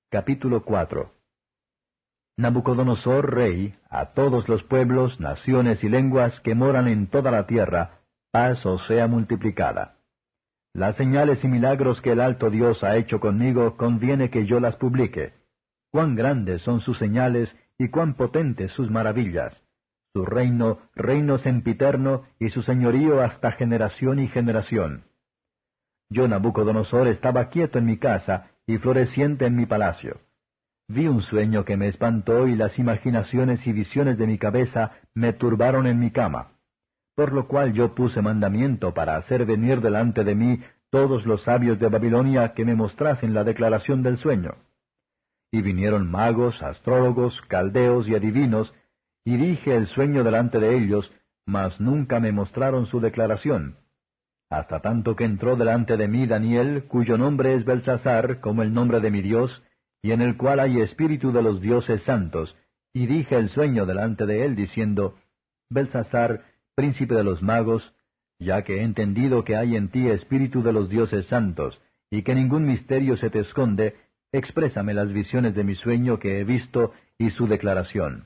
Capítulo 4. Nabucodonosor, rey, a todos los pueblos, naciones y lenguas que moran en toda la tierra, paz os sea multiplicada. Las señales y milagros que el alto Dios ha hecho conmigo conviene que yo las publique. Cuán grandes son sus señales y cuán potentes sus maravillas. Su reino, reino sempiterno, y su señorío hasta generación y generación. Yo, Nabucodonosor, estaba quieto en mi casa y floreciente en mi palacio. Vi un sueño que me espantó y las imaginaciones y visiones de mi cabeza me turbaron en mi cama. Por lo cual yo puse mandamiento para hacer venir delante de mí todos los sabios de Babilonia que me mostrasen la declaración del sueño. Y vinieron magos, astrólogos, caldeos y adivinos, y dije el sueño delante de ellos, mas nunca me mostraron su declaración. Hasta tanto que entró delante de mí Daniel, cuyo nombre es Belsasar, como el nombre de mi Dios, y en el cual hay espíritu de los dioses santos, y dije el sueño delante de él, diciendo, Belsasar, príncipe de los magos, ya que he entendido que hay en ti espíritu de los dioses santos, y que ningún misterio se te esconde, exprésame las visiones de mi sueño que he visto, y su declaración.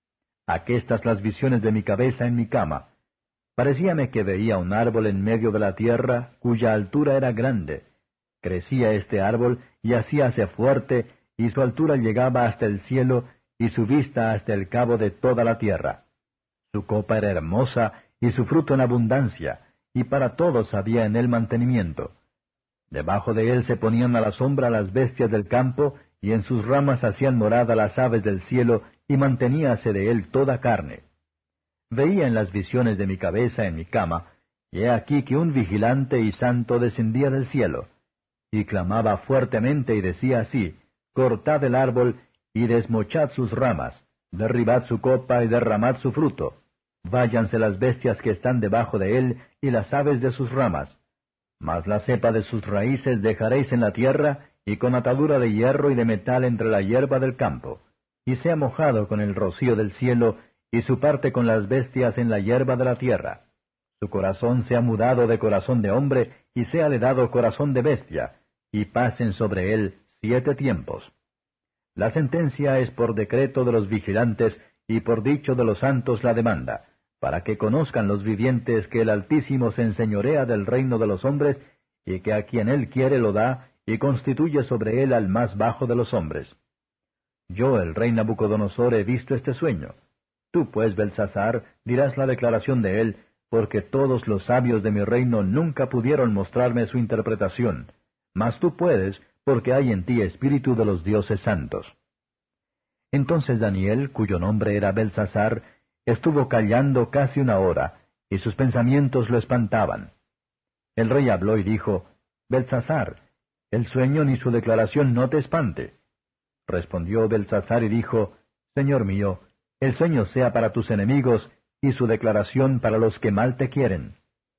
Aquestas las visiones de mi cabeza en mi cama. Parecíame que veía un árbol en medio de la tierra, cuya altura era grande. Crecía este árbol, y hacíase fuerte, y su altura llegaba hasta el cielo, y su vista hasta el cabo de toda la tierra. Su copa era hermosa, y su fruto en abundancia, y para todos había en él mantenimiento. Debajo de él se ponían a la sombra las bestias del campo, y en sus ramas hacían morada las aves del cielo, y manteníase de él toda carne. Veía en las visiones de mi cabeza en mi cama, y he aquí que un vigilante y santo descendía del cielo, y clamaba fuertemente y decía así, cortad el árbol, y desmochad sus ramas, derribad su copa y derramad su fruto. Váyanse las bestias que están debajo de él, y las aves de sus ramas. Mas la cepa de sus raíces dejaréis en la tierra, y con atadura de hierro y de metal entre la hierba del campo, y sea mojado con el rocío del cielo, y su parte con las bestias en la hierba de la tierra. Su corazón sea mudado de corazón de hombre, y séale dado corazón de bestia, y pasen sobre él 7 tiempos. La sentencia es por decreto de los vigilantes, y por dicho de los santos la demanda, para que conozcan los vivientes que el Altísimo se enseñorea del reino de los hombres, y que a quien él quiere lo da, y constituye sobre él al más bajo de los hombres. Yo, el rey Nabucodonosor, he visto este sueño. Tú, pues, Belsasar, dirás la declaración de él, porque todos los sabios de mi reino nunca pudieron mostrarme su interpretación, mas tú puedes, porque hay en ti espíritu de los dioses santos. Entonces Daniel, cuyo nombre era Belsasar, estuvo callando casi 1 hora, y sus pensamientos lo espantaban. El rey habló y dijo, Belsasar, el sueño ni su declaración no te espante. Respondió Belsasar y dijo, Señor mío, el sueño sea para tus enemigos, y su declaración para los que mal te quieren.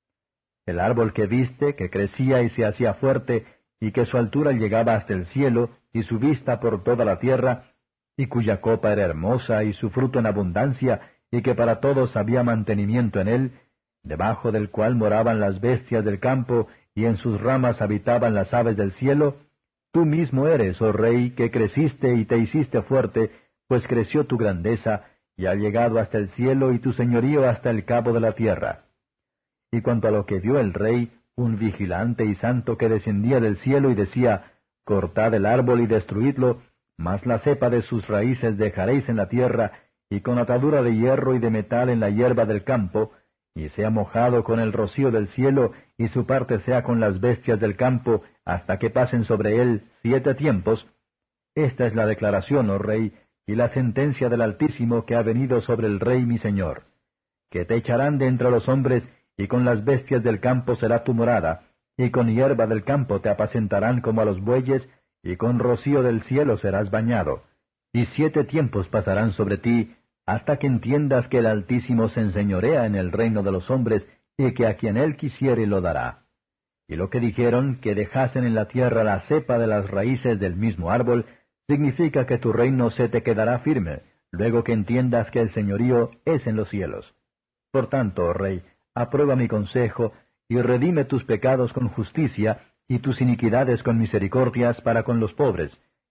El árbol que viste, que crecía y se hacía fuerte, y que su altura llegaba hasta el cielo, y su vista por toda la tierra, y cuya copa era hermosa, y su fruto en abundancia, y que para todos había mantenimiento en él, debajo del cual moraban las bestias del campo, y en sus ramas habitaban las aves del cielo, tú mismo eres, oh rey, que creciste y te hiciste fuerte, pues creció tu grandeza, y ha llegado hasta el cielo y tu señorío hasta el cabo de la tierra. Y cuanto a lo que vio el rey, un vigilante y santo que descendía del cielo y decía, cortad el árbol y destruidlo, mas la cepa de sus raíces dejaréis en la tierra, y con atadura de hierro y de metal en la hierba del campo, y sea mojado con el rocío del cielo, y su parte sea con las bestias del campo, hasta que pasen sobre él 7 tiempos. Esta es la declaración, oh rey, y la sentencia del Altísimo que ha venido sobre el rey mi señor, que te echarán de entre los hombres, y con las bestias del campo será tu morada, y con hierba del campo te apacentarán como a los bueyes, y con rocío del cielo serás bañado, y 7 tiempos pasarán sobre ti, hasta que entiendas que el Altísimo se enseñorea en el reino de los hombres, y que a quien él quisiere lo dará. Y lo que dijeron, que dejasen en la tierra la cepa de las raíces del mismo árbol, significa que tu reino se te quedará firme, luego que entiendas que el señorío es en los cielos. Por tanto, oh rey, aprueba mi consejo, y redime tus pecados con justicia, y tus iniquidades con misericordias para con los pobres,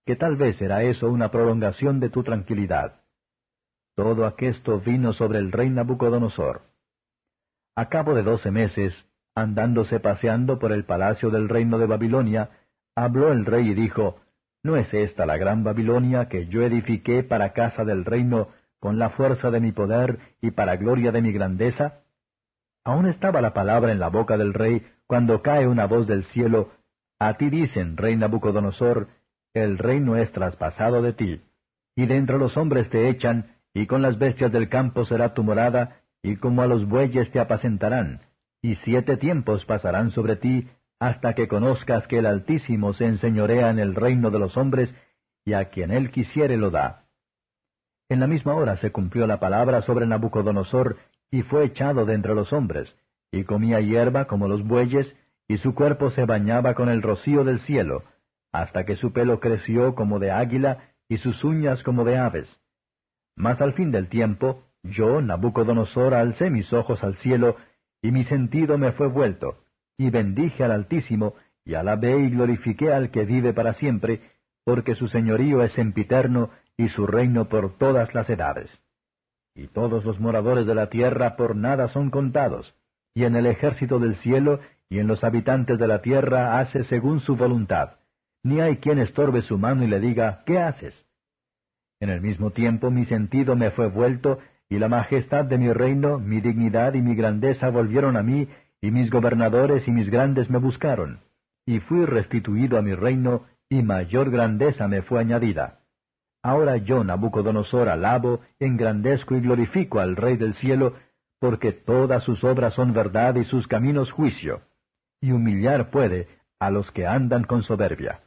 que tal vez será eso una prolongación de tu tranquilidad. Todo aquesto vino sobre el rey Nabucodonosor. A cabo de 12 meses, andándose paseando por el palacio del reino de Babilonia, habló el rey y dijo, ¿No es esta la gran Babilonia que yo edifiqué para casa del reino con la fuerza de mi poder y para gloria de mi grandeza? Aún estaba la palabra en la boca del rey cuando cae una voz del cielo, A ti dicen, rey Nabucodonosor, el reino es traspasado de ti, y de entre los hombres te echan, y con las bestias del campo será tu morada, y como a los bueyes te apacentarán, y 7 tiempos pasarán sobre ti, hasta que conozcas que el Altísimo se enseñorea en el reino de los hombres, y a quien él quisiere lo da. En la misma hora se cumplió la palabra sobre Nabucodonosor, y fue echado de entre los hombres, y comía hierba como los bueyes, y su cuerpo se bañaba con el rocío del cielo, hasta que su pelo creció como de águila, y sus uñas como de aves. Mas al fin del tiempo, yo, Nabucodonosor, alcé mis ojos al cielo, y mi sentido me fue vuelto, y bendije al Altísimo, y alabé y glorifiqué al que vive para siempre, porque su señorío es sempiterno, y su reino por todas las edades. Y todos los moradores de la tierra por nada son contados, y en el ejército del cielo y en los habitantes de la tierra hace según su voluntad, ni hay quien estorbe su mano y le diga, ¿qué haces? En el mismo tiempo mi sentido me fue vuelto, y la majestad de mi reino, mi dignidad y mi grandeza volvieron a mí, y mis gobernadores y mis grandes me buscaron. Y fui restituido a mi reino, y mayor grandeza me fue añadida. Ahora yo, Nabucodonosor, alabo, engrandezco y glorifico al Rey del cielo, porque todas sus obras son verdad y sus caminos juicio, y humillar puede a los que andan con soberbia.